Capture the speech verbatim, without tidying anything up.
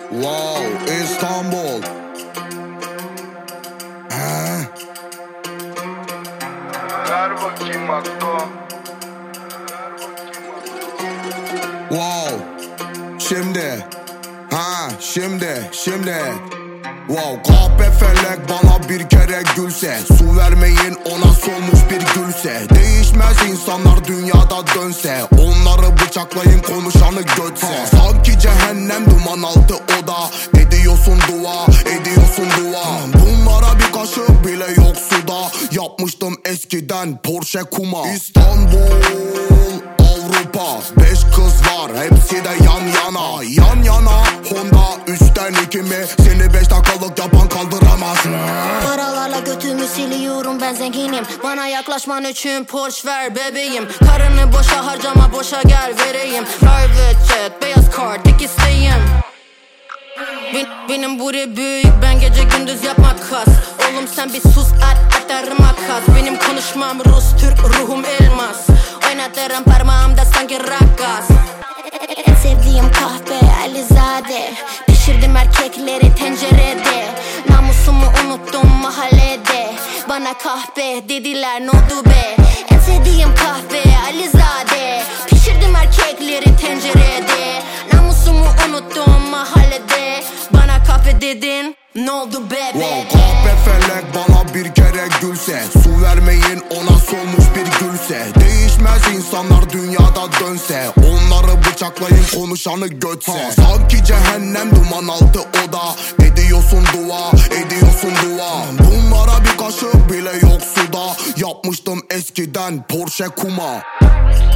Wow, İstanbul. He? Ver bakayım Akko. Wow. Şimdi. Ha, şimdi, şimdi. Wow, kahpe felek bana bir kere gülse, su vermeyin ona solmuş bir gülse. Değişmez insanlar dünyada dönse, onları bıçaklayın konuşanı götse. Sanki cehennem duman altı oda, ediyorsun dua, ediyorsun dua. Bunlara bir kaşık bile yok suda, yapmıştım eskiden Porsche kuma. İstanbul, Avrupa, beş kız var hepsi de yan yana. Yan yana Honda üstten iki mi? Seni beş dakikalık yapan kaldıramaz. Paralarla götümü siliyorum, ben zenginim. Bana yaklaşman için Porsche ver bebeğim. Karını boşa harcama, boşa gel vereyim. Private jet, beyaz kart, tek isteğim. Ben, benim buri büyük, ben gece gündüz yapmak kas. Oğlum sen bir sus, at atarım makas. Benim konuşmam Rus, Türk, ruhum elmas. Oynatırım parmağımda sanki rakkas. En sevdiğim kahve Alizade, pişirdim erkekleri tencerede. Namusumu unuttum mahallede, bana kahve dediler ne oldu be. En sevdiğim kahve Alizade, pişirdim erkekleri tencerede. Namusumu unuttum mahallede, bana kahve dedin ne oldu bebe. Wow, kahpe felek bana bir kere gülse, su vermeyin ona solmuş bir gülse. Değişmez insanlar dünyada dönse, onları bıçaklayın konuşanı götse. Sanki cehennem duman altı oda, ediyorsun dua, ediyorsun dua. Bunlara bir kaşık bile yok suda, yapmıştım eskiden Porsche kuma.